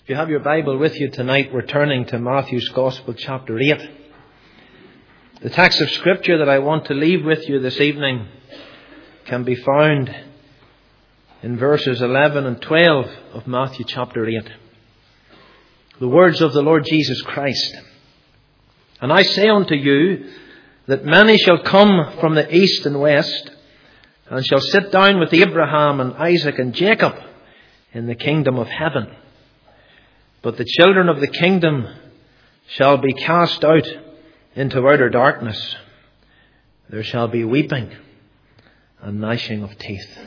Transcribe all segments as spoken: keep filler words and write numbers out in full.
If you have your Bible with you tonight, we're turning to Matthew's Gospel, chapter eight. The text of Scripture that I want to leave with you this evening can be found in verses eleven and twelve of Matthew chapter eight. The words of the Lord Jesus Christ. And I say unto you that many shall come from the east and west, and shall sit down with Abraham and Isaac and Jacob in the kingdom of heaven. But the children of the kingdom shall be cast out into outer darkness. There shall be weeping and gnashing of teeth.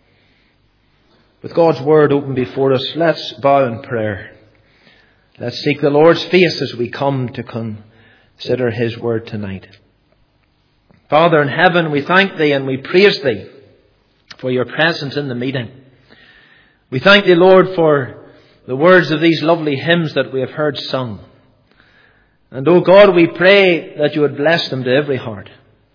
With God's word open before us, let's bow in prayer. Let's seek the Lord's face as we come to consider His word tonight. Father in heaven, we thank Thee and we praise Thee for Your presence in the meeting. We thank Thee, Lord, for the words of these lovely hymns that we have heard sung. And, O God, we pray that You would bless them to every heart.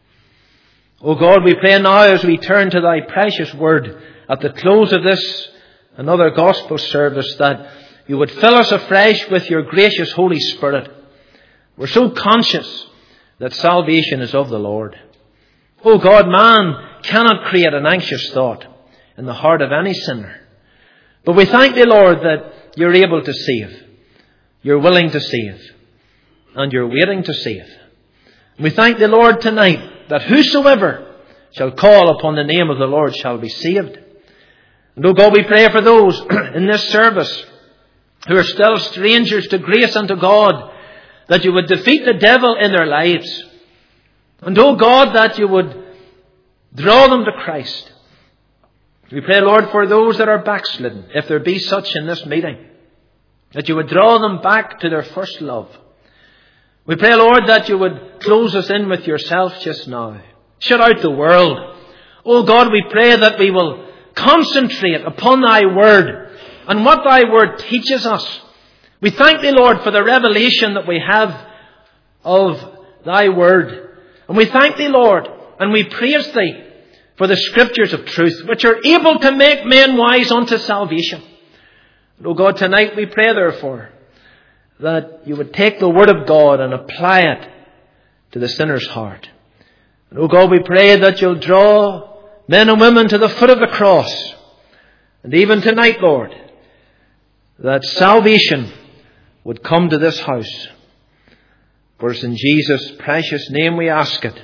O God, we pray now as we turn to Thy precious word at the close of this another gospel service that You would fill us afresh with Your gracious Holy Spirit. We're so conscious that salvation is of the Lord. O God, man cannot create an anxious thought in the heart of any sinner. But we thank Thee, Lord, that You're able to save. You're willing to save. And You're waiting to save. And we thank Thee, Lord, tonight that whosoever shall call upon the name of the Lord shall be saved. And, O God, we pray for those in this service who are still strangers to grace and to God, that You would defeat the devil in their lives. And, O God, that You would draw them to Christ. We pray, Lord, for those that are backslidden, if there be such in this meeting, that You would draw them back to their first love. We pray, Lord, that You would close us in with Yourself just now. Shut out the world. Oh God, we pray that we will concentrate upon Thy word and what Thy word teaches us. We thank Thee, Lord, for the revelation that we have of Thy word. And we thank Thee, Lord, and we praise Thee for the Scriptures of truth, which are able to make men wise unto salvation. And, O God, tonight we pray, therefore, that You would take the Word of God and apply it to the sinner's heart. And, O God, we pray that You'll draw men and women to the foot of the cross. And even tonight, Lord, that salvation would come to this house. For it's in Jesus' precious name we ask it.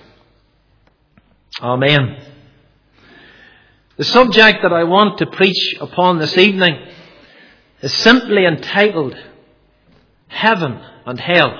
Amen. The subject that I want to preach upon this evening is simply entitled Heaven and Hell.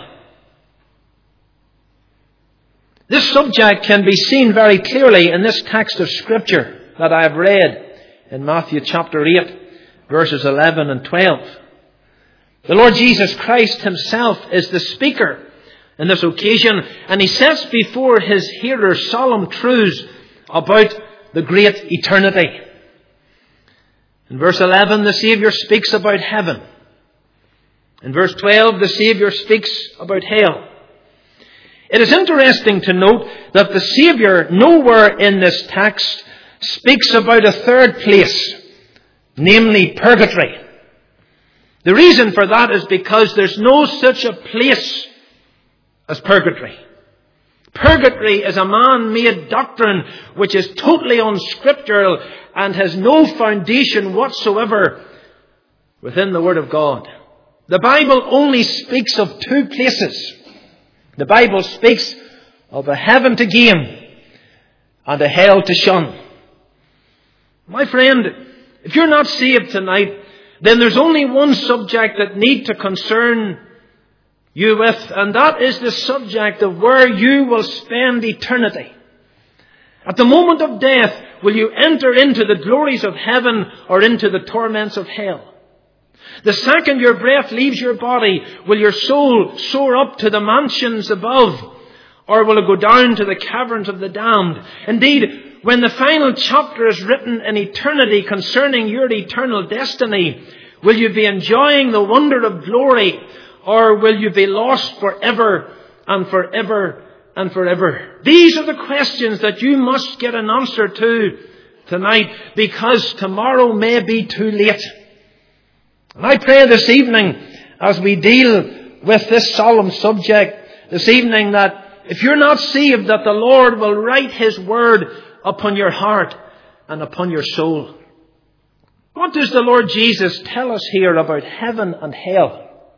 This subject can be seen very clearly in this text of Scripture that I have read in Matthew chapter eight, verses eleven and twelve. The Lord Jesus Christ Himself is the speaker in this occasion, and He sets before His hearers solemn truths about the great eternity. In verse eleven, the Saviour speaks about heaven. In verse twelve, the Saviour speaks about hell. It is interesting to note that the Saviour nowhere in this text speaks about a third place, namely purgatory. The reason for that is because there's no such a place as purgatory. Purgatory is a man-made doctrine which is totally unscriptural and has no foundation whatsoever within the Word of God. The Bible only speaks of two places. The Bible speaks of a heaven to gain and a hell to shun. My friend, if you're not saved tonight, then there's only one subject that need to concern you with, and that is the subject of where you will spend eternity. At the moment of death, will you enter into the glories of heaven or into the torments of hell? The second your breath leaves your body, will your soul soar up to the mansions above, or will it go down to the caverns of the damned? Indeed, when the final chapter is written in eternity concerning your eternal destiny, will you be enjoying the wonder of glory, or will you be lost forever and forever and forever? These are the questions that you must get an answer to tonight, because tomorrow may be too late. And I pray this evening, as we deal with this solemn subject this evening, that if you're not saved, that the Lord will write His word upon your heart and upon your soul. What does the Lord Jesus tell us here about heaven and hell?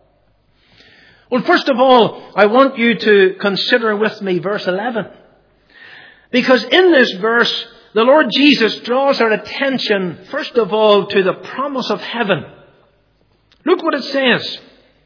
Well, first of all, I want you to consider with me verse eleven. Because in this verse, the Lord Jesus draws our attention, first of all, to the promise of heaven. Look what it says.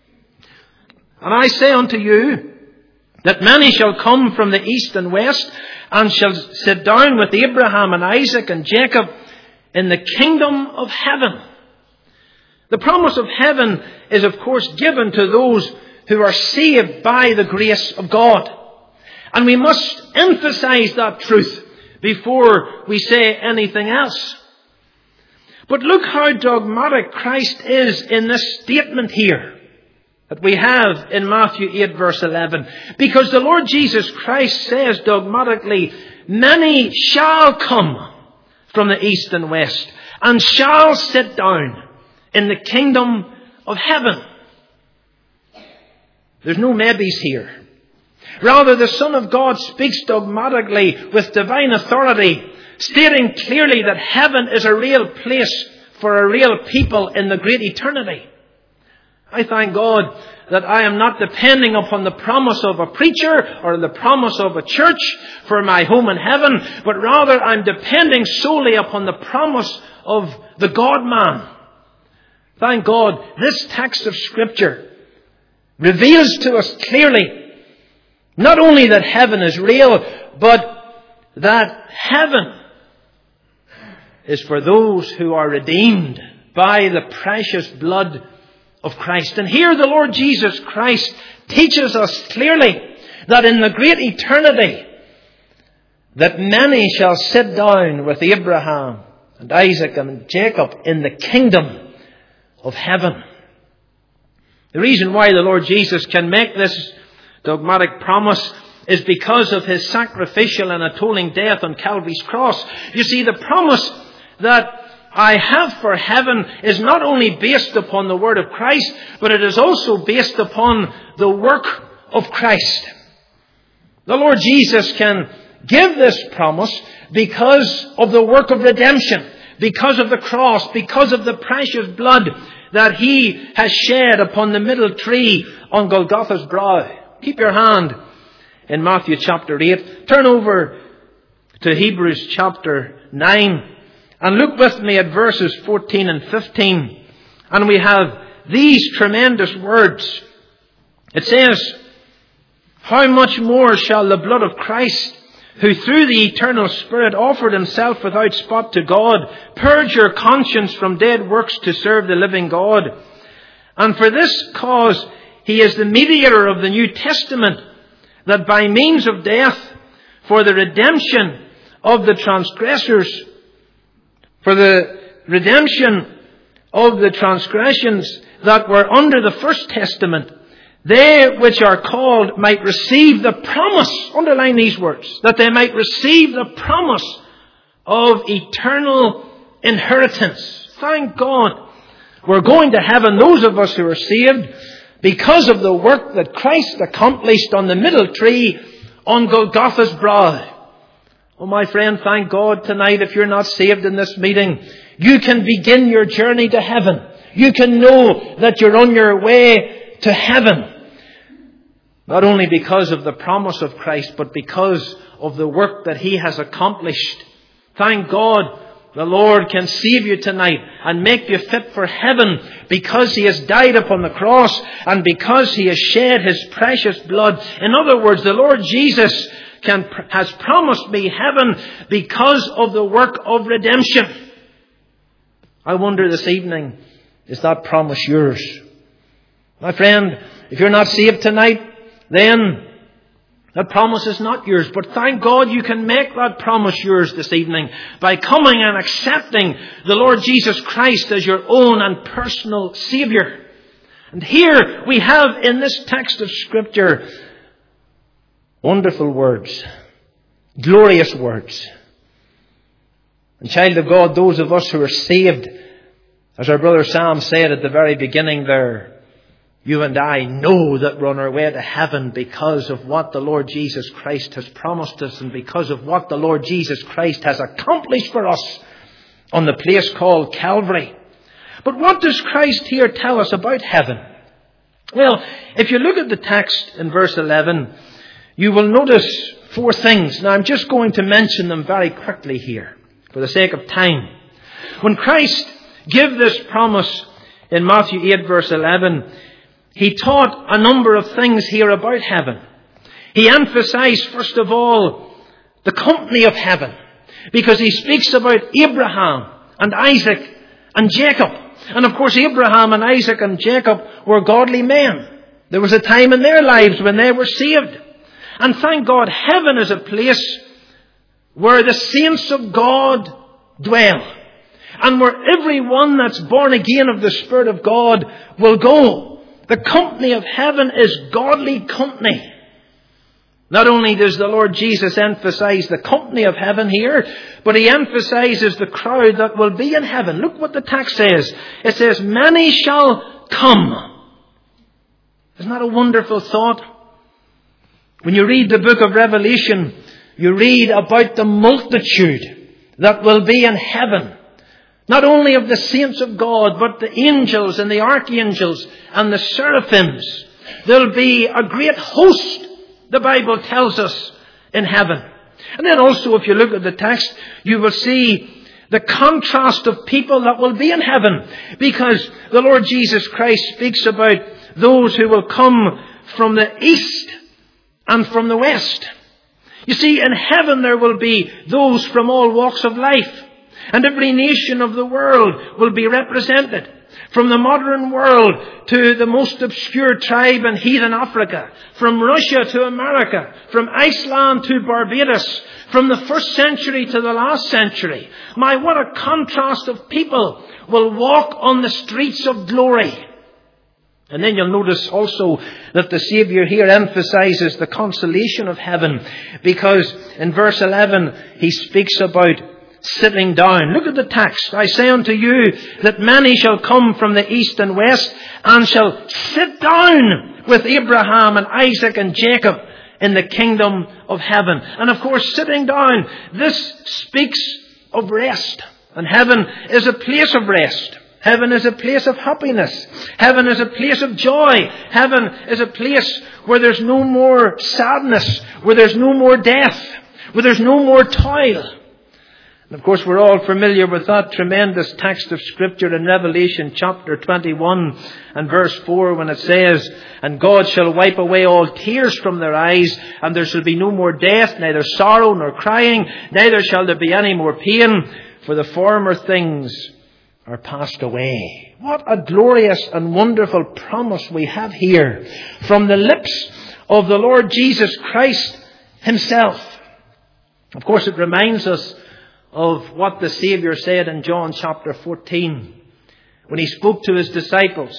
And I say unto you, that many shall come from the east and west, and shall sit down with Abraham and Isaac and Jacob in the kingdom of heaven. The promise of heaven is, of course, given to those who are saved by the grace of God. And we must emphasize that truth before we say anything else. But look how dogmatic Christ is in this statement here that we have in Matthew eight verse eleven. Because the Lord Jesus Christ says dogmatically, many shall come from the east and west and shall sit down in the kingdom of heaven. There's no maybes here. Rather, the Son of God speaks dogmatically with divine authority, stating clearly that heaven is a real place for a real people in the great eternity. I thank God that I am not depending upon the promise of a preacher or the promise of a church for my home in heaven, but rather I'm depending solely upon the promise of the God-man. Thank God, this text of Scripture reveals to us clearly not only that heaven is real, but that heaven is for those who are redeemed by the precious blood of Christ. And here the Lord Jesus Christ teaches us clearly that in the great eternity that many shall sit down with Abraham and Isaac and Jacob in the kingdom of heaven. The reason why the Lord Jesus can make this dogmatic promise is because of His sacrificial and atoning death on Calvary's cross. You see, the promise that I have for heaven is not only based upon the word of Christ, but it is also based upon the work of Christ. The Lord Jesus can give this promise because of the work of redemption, because of the cross, because of the precious blood that He has shed upon the middle tree on Golgotha's brow. Keep your hand in Matthew chapter eight. Turn over to Hebrews chapter nine. And look with me at verses fourteen and fifteen. And we have these tremendous words. It says, how much more shall the blood of Christ, who through the eternal Spirit offered Himself without spot to God, purge your conscience from dead works to serve the living God. And for this cause He is the mediator of the New Testament, that by means of death, for the redemption of the transgressors, for the redemption of the transgressions that were under the first testament, they which are called might receive the promise, underline these words, that they might receive the promise of eternal inheritance. Thank God we're going to heaven, those of us who are saved, because of the work that Christ accomplished on the middle tree on Golgotha's brow. Oh, my friend, thank God tonight, if you're not saved in this meeting, you can begin your journey to heaven. You can know that you're on your way to heaven. Not only because of the promise of Christ, but because of the work that He has accomplished. Thank God the Lord can save you tonight and make you fit for heaven because He has died upon the cross and because He has shed His precious blood. In other words, the Lord Jesus Can, has promised me heaven because of the work of redemption. I wonder this evening, is that promise yours? My friend, if you're not saved tonight, then that promise is not yours. But thank God you can make that promise yours this evening by coming and accepting the Lord Jesus Christ as your own and personal Saviour. And here we have in this text of Scripture wonderful words, glorious words. And child of God, those of us who are saved As our brother Sam said at the very beginning there, you and I know that we're on our way to heaven because of what the Lord Jesus Christ has promised us and because of what the Lord Jesus Christ has accomplished for us on the place called Calvary. But what does Christ here tell us about heaven? Well, if you look at the text in verse eleven, you will notice four things. Now, I'm just going to mention them very quickly here for the sake of time. When Christ gave this promise in Matthew eight verse eleven, He taught a number of things here about heaven. He emphasized, first of all, the company of heaven, because He speaks about Abraham and Isaac and Jacob. And of course, Abraham and Isaac and Jacob were godly men. There was a time in their lives when they were saved. And thank God, heaven is a place where the saints of God dwell, and where everyone that's born again of the Spirit of God will go. The company of heaven is godly company. Not only does the Lord Jesus emphasize the company of heaven here, but He emphasizes the crowd that will be in heaven. Look what the text says. It says, many shall come. Isn't that a wonderful thought? When you read the book of Revelation, you read about the multitude that will be in heaven. Not only of the saints of God, but the angels and the archangels and the seraphims. There'll be a great host, the Bible tells us, in heaven. And then also, if you look at the text, you will see the contrast of people that will be in heaven. Because the Lord Jesus Christ speaks about those who will come from the east and from the west. You see, in heaven there will be those from all walks of life. And every nation of the world will be represented. From the modern world to the most obscure tribe in heathen Africa. From Russia to America. From Iceland to Barbados. From the first century to the last century. My, what a contrast of people will walk on the streets of glory. And then you'll notice also that the Saviour here emphasizes the consolation of heaven. Because in verse eleven, He speaks about sitting down. Look at the text. I say unto you that many shall come from the east and west and shall sit down with Abraham and Isaac and Jacob in the kingdom of heaven. And of course, sitting down, this speaks of rest. And heaven is a place of rest. Heaven is a place of happiness. Heaven is a place of joy. Heaven is a place where there's no more sadness, where there's no more death, where there's no more toil. And of course, we're all familiar with that tremendous text of Scripture in Revelation chapter twenty-one and verse four, when it says, and God shall wipe away all tears from their eyes, and there shall be no more death, neither sorrow nor crying, neither shall there be any more pain, for the former things are passed away. What a glorious and wonderful promise we have here from the lips of the Lord Jesus Christ Himself. Of course, it reminds us of what the Saviour said in John chapter fourteen, when He spoke to His disciples.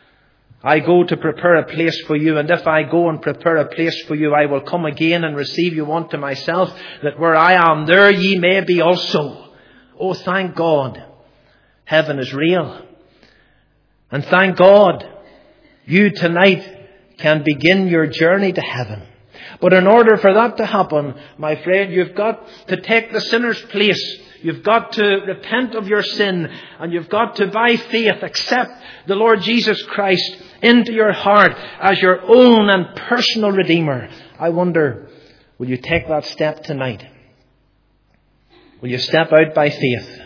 I go to prepare a place for you, and if I go and prepare a place for you, I will come again and receive you unto myself, that where I am, there ye may be also. Oh, thank God, heaven is real. And thank God, you tonight can begin your journey to heaven. But in order for that to happen, my friend, you've got to take the sinner's place. You've got to repent of your sin. And you've got to, by faith, accept the Lord Jesus Christ into your heart as your own and personal Redeemer. I wonder, will you take that step tonight? Will you step out by faith?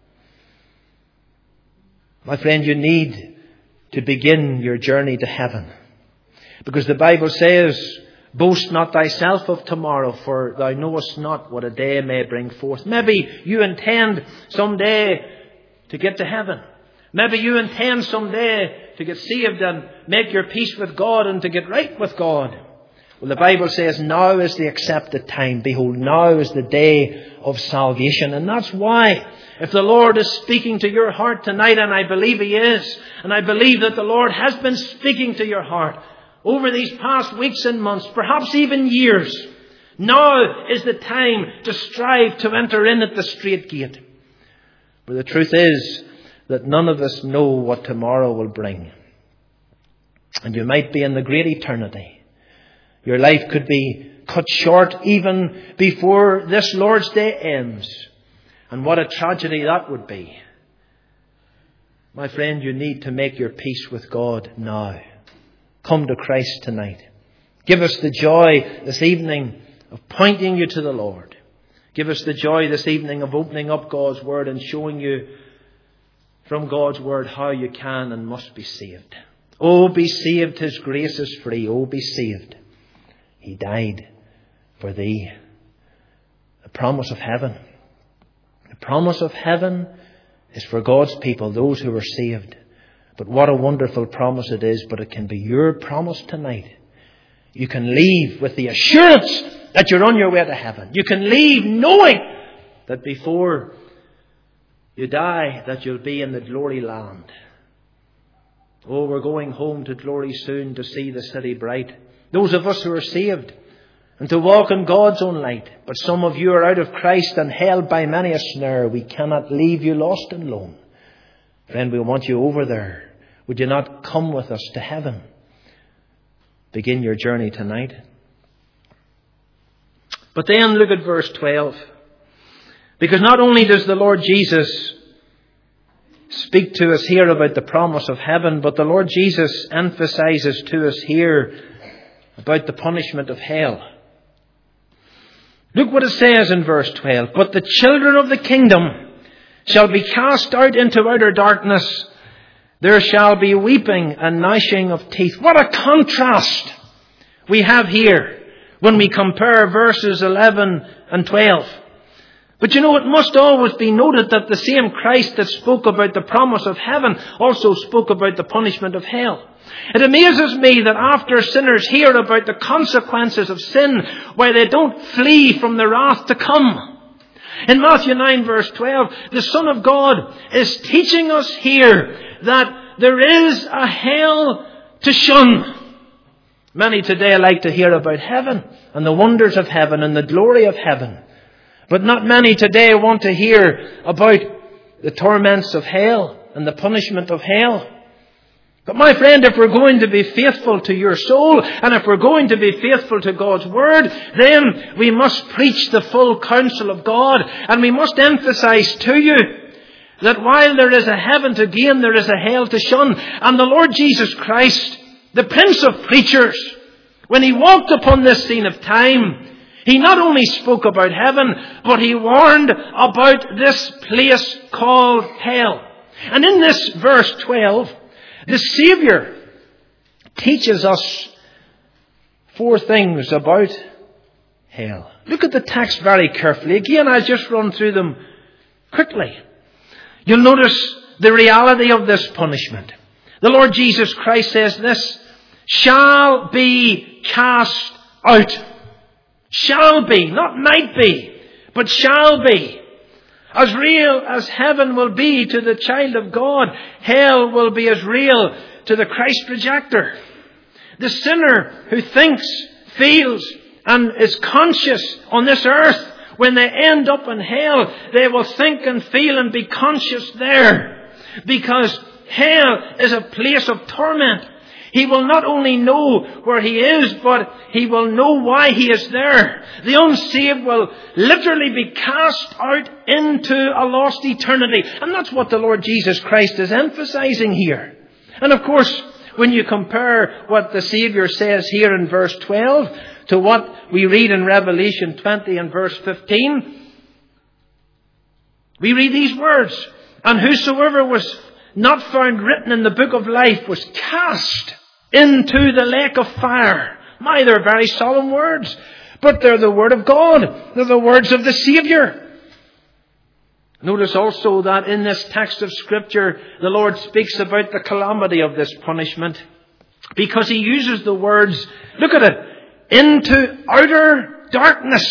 My friend, you need to begin your journey to heaven. Because the Bible says, boast not thyself of tomorrow, for thou knowest not what a day may bring forth. Maybe you intend someday to get to heaven. Maybe you intend someday to get saved and make your peace with God and to get right with God. Well, the Bible says now is the accepted time. Behold, now is the day of salvation. And that's why, if the Lord is speaking to your heart tonight, and I believe He is, and I believe that the Lord has been speaking to your heart over these past weeks and months, perhaps even years, now is the time to strive to enter in at the strait gate. For the truth is that none of us know what tomorrow will bring. And you might be in the great eternity. Your life could be cut short even before this Lord's Day ends. And what a tragedy that would be. My friend, you need to make your peace with God now. Come to Christ tonight. Give us the joy this evening of pointing you to the Lord. Give us the joy this evening of opening up God's Word and showing you from God's Word how you can and must be saved. Oh, be saved. His grace is free. Oh, be saved. He died for thee. The promise of heaven. The promise of heaven is for God's people, those who are saved. But what a wonderful promise it is. But it can be your promise tonight. You can leave with the assurance that you're on your way to heaven. You can leave knowing that before you die, that you'll be in the glory land. Oh, we're going home to glory soon to see the city bright. Those of us who are saved and to walk in God's own light. But some of you are out of Christ and held by many a snare. We cannot leave you lost and lone. Friend, we want you over there. Would you not come with us to heaven? Begin your journey tonight. But then look at verse twelve. Because not only does the Lord Jesus speak to us here about the promise of heaven, but the Lord Jesus emphasizes to us here about the punishment of hell. Look what it says in verse twelve. But the children of the kingdom shall be cast out into outer darkness. There shall be weeping and gnashing of teeth. What a contrast we have here when we compare verses eleven and twelve. But you know, it must always be noted that the same Christ that spoke about the promise of heaven also spoke about the punishment of hell. It amazes me that after sinners hear about the consequences of sin, why they don't flee from the wrath to come. In Matthew nine verse twelve, the Son of God is teaching us here that there is a hell to shun. Many today like to hear about heaven and the wonders of heaven and the glory of heaven. But not many today want to hear about the torments of hell and the punishment of hell. But my friend, if we're going to be faithful to your soul, and if we're going to be faithful to God's Word, then we must preach the full counsel of God. And we must emphasize to you that while there is a heaven to gain, there is a hell to shun. And the Lord Jesus Christ, the Prince of Preachers, when He walked upon this scene of time, He not only spoke about heaven, but He warned about this place called hell. And in this verse twelve, the Saviour teaches us four things about hell. Look at the text very carefully. Again, I'll just run through them quickly. You'll notice the reality of this punishment. The Lord Jesus Christ says this, shall be cast out. Shall be, not might be, but shall be. As real as heaven will be to the child of God, hell will be as real to the Christ rejecter. The sinner who thinks, feels, and is conscious on this earth, when they end up in hell, they will think and feel and be conscious there. Because hell is a place of torment. He will not only know where he is, but he will know why he is there. The unsaved will literally be cast out into a lost eternity. And that's what the Lord Jesus Christ is emphasizing here. And of course, when you compare what the Saviour says here in verse twelve to what we read in Revelation twenty and verse fifteen, we read these words, and whosoever was not found written in the book of life was cast into the lake of fire. My, they're very solemn words, but they're the word of God. They're the words of the Saviour. Notice also that in this text of Scripture, the Lord speaks about the calamity of this punishment, because He uses the words, look at it, into outer darkness.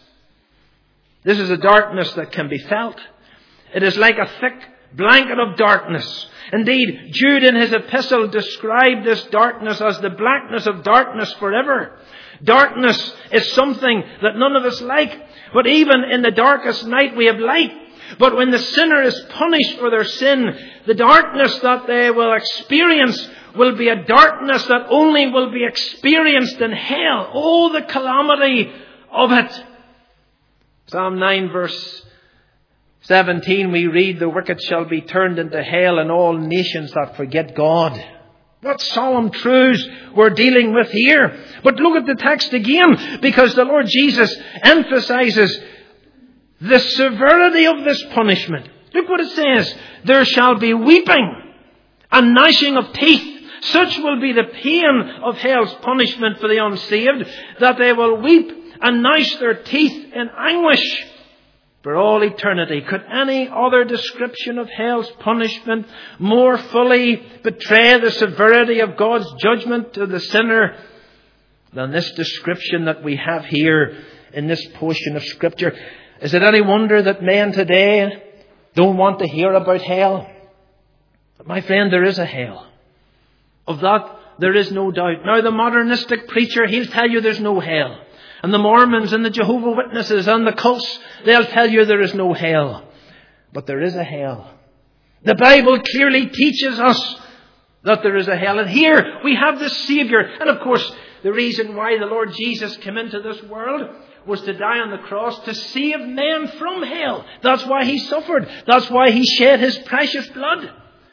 This is a darkness that can be felt. It is like a thick blanket of darkness. Indeed, Jude in his epistle described this darkness as the blackness of darkness forever. Darkness is something that none of us like. But even in the darkest night we have light. But when the sinner is punished for their sin, the darkness that they will experience will be a darkness that only will be experienced in hell. Oh, the calamity of it. Psalm nine verse seventeen, we read, the wicked shall be turned into hell, and all nations that forget God. What solemn truths we're dealing with here. But look at the text again, because the Lord Jesus emphasizes the severity of this punishment. Look what it says. There shall be weeping and gnashing of teeth. Such will be the pain of hell's punishment for the unsaved, that they will weep and gnash their teeth in anguish for all eternity. Could any other description of hell's punishment more fully betray the severity of God's judgment to the sinner than this description that we have here in this portion of Scripture? Is it any wonder that men today don't want to hear about hell? But my friend, there is a hell. Of that there is no doubt. Now the modernistic preacher, he'll tell you there's no hell. And the Mormons and the Jehovah's Witnesses and the cults, they'll tell you there is no hell. But there is a hell. The Bible clearly teaches us that there is a hell. And here we have the Savior. And of course, the reason why the Lord Jesus came into this world was to die on the cross to save men from hell. That's why He suffered. That's why He shed His precious blood.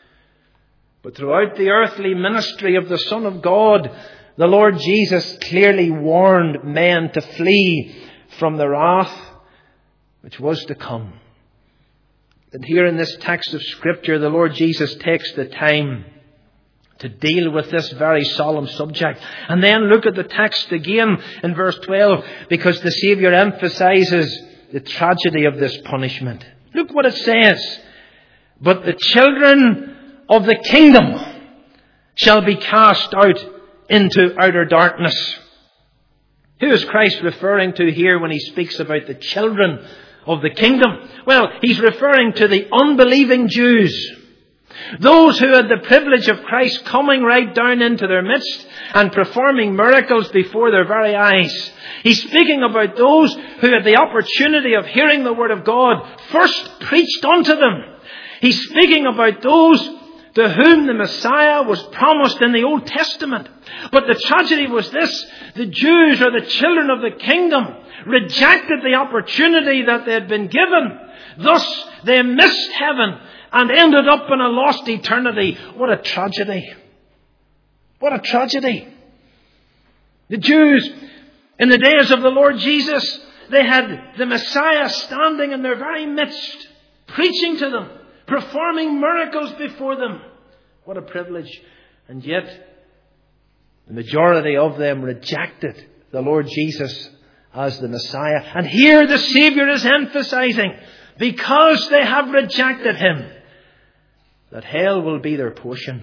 But throughout the earthly ministry of the Son of God, the Lord Jesus clearly warned men to flee from the wrath which was to come. And here in this text of Scripture, the Lord Jesus takes the time to deal with this very solemn subject. And then look at the text again in verse twelve, because the Saviour emphasizes the tragedy of this punishment. Look what it says. But the children of the kingdom shall be cast out into outer darkness. Who is Christ referring to here when He speaks about the children of the kingdom? Well, He's referring to the unbelieving Jews. Those who had the privilege of Christ coming right down into their midst and performing miracles before their very eyes. He's speaking about those who had the opportunity of hearing the Word of God first preached unto them. He's speaking about those to whom the Messiah was promised in the Old Testament. But the tragedy was this: the Jews, or the children of the kingdom, rejected the opportunity that they had been given. Thus they missed heaven and ended up in a lost eternity. What a tragedy. What a tragedy. The Jews, in the days of the Lord Jesus, they had the Messiah standing in their very midst, preaching to them, performing miracles before them. What a privilege. And yet, the majority of them rejected the Lord Jesus as the Messiah. And here the Saviour is emphasizing, because they have rejected Him, that hell will be their portion.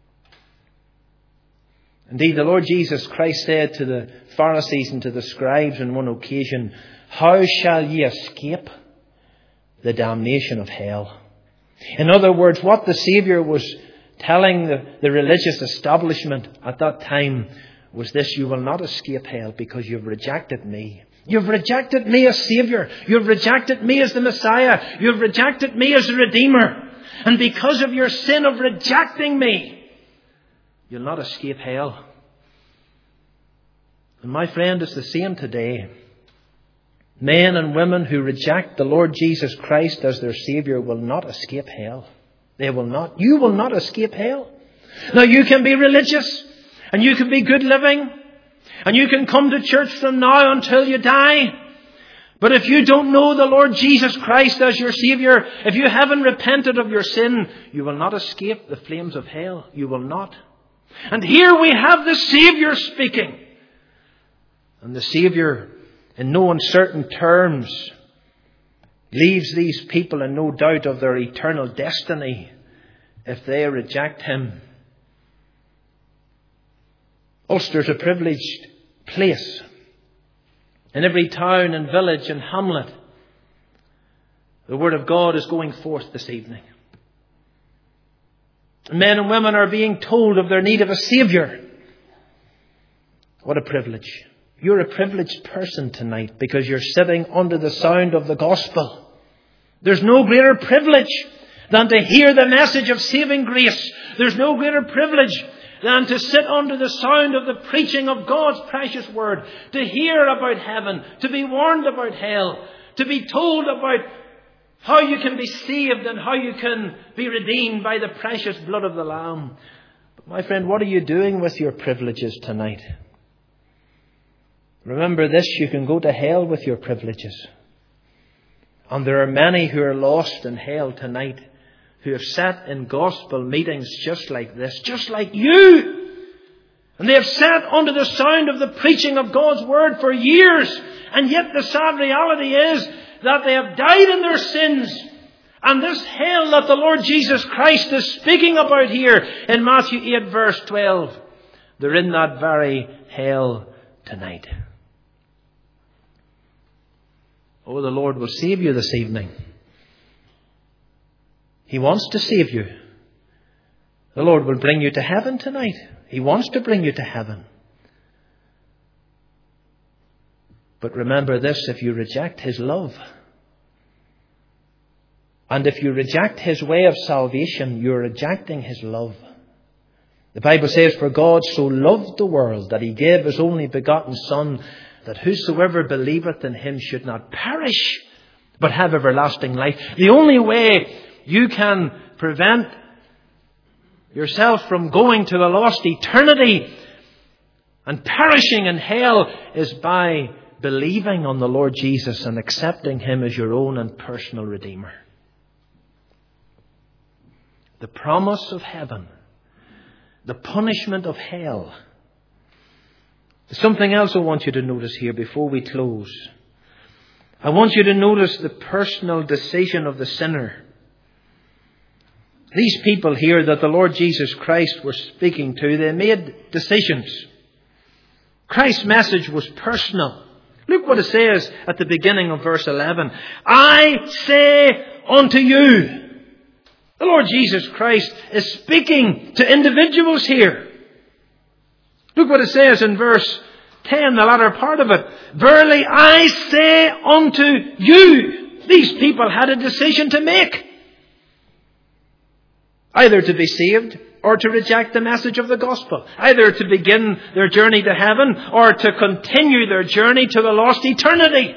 Indeed, the Lord Jesus Christ said to the Pharisees and to the scribes on one occasion, "How shall ye escape the damnation of hell?" In other words, what the Saviour was telling the, the religious establishment at that time was this: you will not escape hell because you've rejected me. You've rejected me as Saviour. You've rejected me as the Messiah. You've rejected me as the Redeemer. And because of your sin of rejecting me, you'll not escape hell. And my friend, it's the same today. Men and women who reject the Lord Jesus Christ as their Saviour will not escape hell. They will not. You will not escape hell. Now, you can be religious, and you can be good living, and you can come to church from now until you die. But if you don't know the Lord Jesus Christ as your Saviour, if you haven't repented of your sin, you will not escape the flames of hell. You will not. And here we have the Saviour speaking. And the Saviour, in no uncertain terms, leaves these people in no doubt of their eternal destiny if they reject Him. Ulster's a privileged place. In every town and village and hamlet, the Word of God is going forth this evening. Men and women are being told of their need of a Saviour. What a privilege. You're a privileged person tonight because you're sitting under the sound of the gospel. There's no greater privilege than to hear the message of saving grace. There's no greater privilege than to sit under the sound of the preaching of God's precious word, to hear about heaven, to be warned about hell, to be told about how you can be saved and how you can be redeemed by the precious blood of the Lamb. But my friend, what are you doing with your privileges tonight? Remember this, you can go to hell with your privileges. And there are many who are lost in hell tonight, who have sat in gospel meetings just like this, just like you. And they have sat under the sound of the preaching of God's word for years. And yet the sad reality is that they have died in their sins. And this hell that the Lord Jesus Christ is speaking about here in Matthew eight verse twelve, they're in that very hell tonight. Oh, the Lord will save you this evening. He wants to save you. The Lord will bring you to heaven tonight. He wants to bring you to heaven. But remember this, if you reject His love, and if you reject His way of salvation, you're rejecting His love. The Bible says, for God so loved the world that He gave His only begotten Son, that whosoever believeth in Him should not perish, but have everlasting life. The only way you can prevent yourself from going to a lost eternity and perishing in hell is by believing on the Lord Jesus and accepting Him as your own and personal Redeemer. The promise of heaven, the punishment of hell. There's something else I want you to notice here before we close. I want you to notice the personal decision of the sinner. These people here that the Lord Jesus Christ was speaking to, they made decisions. Christ's message was personal. Look what it says at the beginning of verse eleven. I say unto you. The Lord Jesus Christ is speaking to individuals here. Look what it says in verse ten, the latter part of it. Verily I say unto you. These people had a decision to make. Either to be saved or to reject the message of the gospel. Either to begin their journey to heaven or to continue their journey to the lost eternity.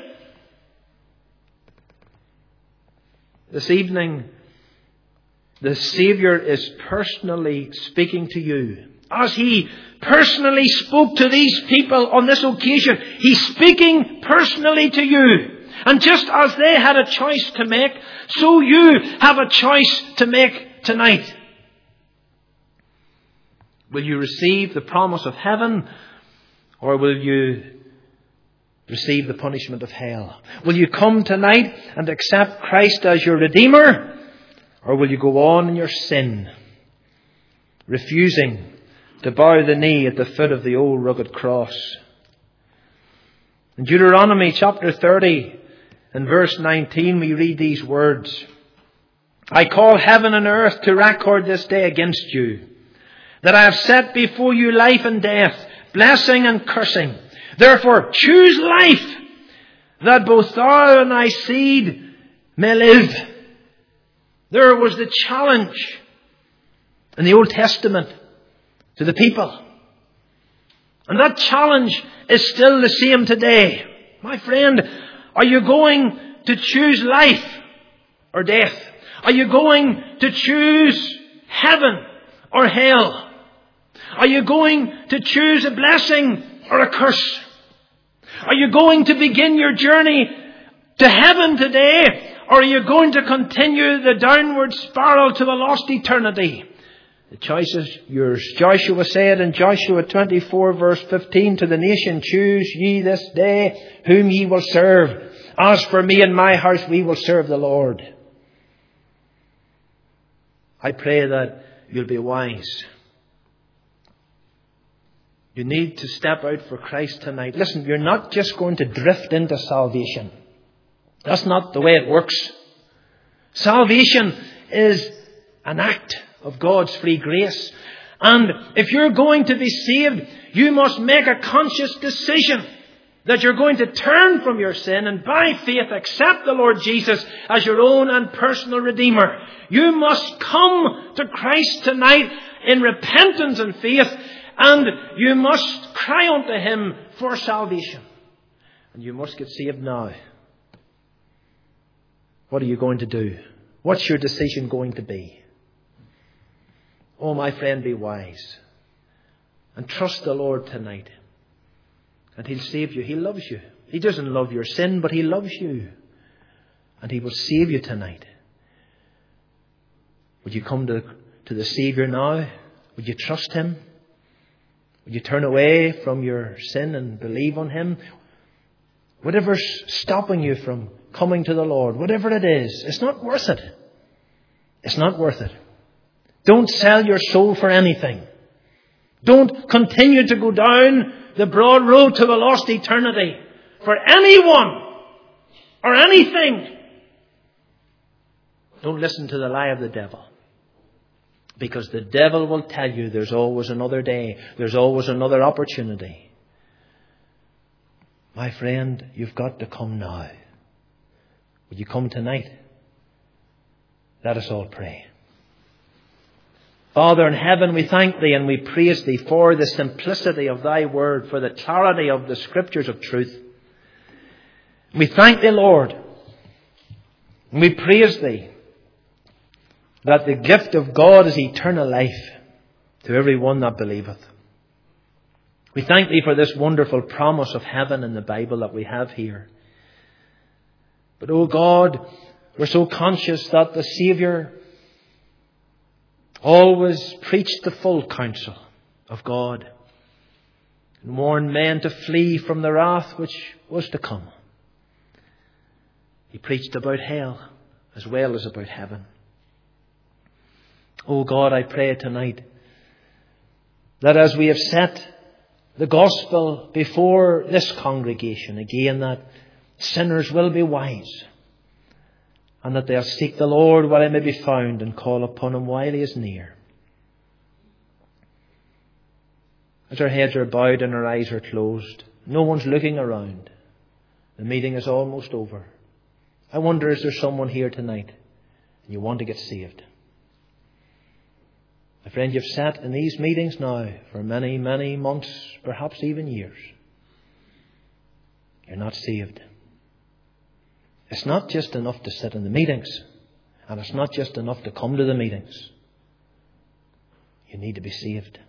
This evening, the Saviour is personally speaking to you. As He personally spoke to these people on this occasion, He's speaking personally to you. And just as they had a choice to make, so you have a choice to make tonight. Will you receive the promise of heaven, or will you receive the punishment of hell? Will you come tonight and accept Christ as your Redeemer, or will you go on in your sin, refusing to bow the knee at the foot of the old rugged cross? In Deuteronomy chapter thirty and verse nineteen we read these words. I call heaven and earth to record this day against you, that I have set before you life and death, blessing and cursing. Therefore choose life, that both thou and thy seed may live. There was the challenge in the Old Testament to the people. And that challenge is still the same today. My friend, are you going to choose life or death? Are you going to choose heaven or hell? Are you going to choose a blessing or a curse? Are you going to begin your journey to heaven today, or are you going to continue the downward spiral to the lost eternity? The choice is yours. Joshua said in Joshua twenty-four verse fifteen to the nation, choose ye this day whom ye will serve. As for me and my house, we will serve the Lord. I pray that you'll be wise. You need to step out for Christ tonight. Listen, you're not just going to drift into salvation. That's not the way it works. Salvation is an act of God's free grace. And if you're going to be saved, you must make a conscious decision that you're going to turn from your sin and by faith accept the Lord Jesus as your own and personal Redeemer. You must come to Christ tonight in repentance and faith, and you must cry unto Him for salvation. And you must get saved now. What are you going to do? What's your decision going to be? Oh, my friend, be wise and trust the Lord tonight. And He'll save you. He loves you. He doesn't love your sin, but He loves you. And He will save you tonight. Would you come to, to the Saviour now? Would you trust Him? Would you turn away from your sin and believe on Him? Whatever's stopping you from coming to the Lord, whatever it is, it's not worth it. It's not worth it. Don't sell your soul for anything. Don't continue to go down the broad road to the lost eternity for anyone or anything. Don't listen to the lie of the devil. Because the devil will tell you there's always another day. There's always another opportunity. My friend, you've got to come now. Will you come tonight? Let us all pray. Father in heaven, we thank Thee and we praise Thee for the simplicity of Thy word, for the clarity of the Scriptures of truth. We thank Thee, Lord, and we praise Thee that the gift of God is eternal life to every one that believeth. We thank Thee for this wonderful promise of heaven in the Bible that we have here. But, oh God, we're so conscious that the Saviour always preached the full counsel of God and warned men to flee from the wrath which was to come. He preached about hell as well as about heaven. Oh God, I pray tonight that as we have set the gospel before this congregation again, that sinners will be wise and that they'll seek the Lord while He may be found and call upon Him while He is near. As our heads are bowed and our eyes are closed, no one's looking around. The meeting is almost over. I wonder, is there someone here tonight and you want to get saved? My friend, you've sat in these meetings now for many, many months, perhaps even years. You're not saved. It's not just enough to sit in the meetings, and it's not just enough to come to the meetings. You need to be saved.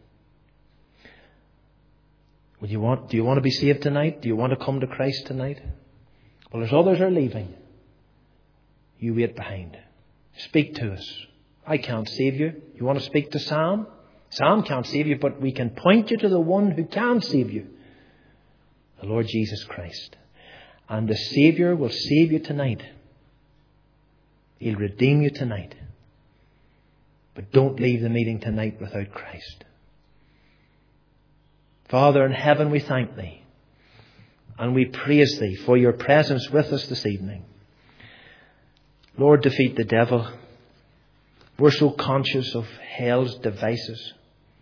Would you want, do you want to be saved tonight? Do you want to come to Christ tonight? Well, as others are leaving, you wait behind. Speak to us. I can't save you. You want to speak to Sam? Sam can't save you, but we can point you to the one who can save you. The Lord Jesus Christ. And the Saviour will save you tonight. He'll redeem you tonight. But don't leave the meeting tonight without Christ. Father in heaven, we thank Thee. And we praise Thee for Your presence with us this evening. Lord, defeat the devil. We're so conscious of hell's devices.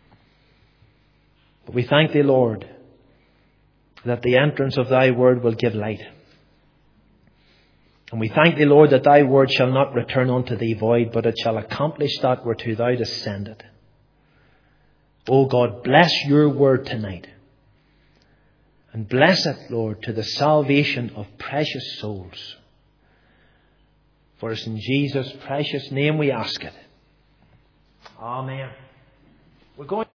But we thank Thee, Lord, that the entrance of Thy word will give light. And we thank Thee, Lord, that Thy word shall not return unto Thee void, but it shall accomplish that whereto Thou dost send it. O God, bless Your word tonight. And bless it, Lord, to the salvation of precious souls. For it's in Jesus' precious name we ask it. Amen. We're going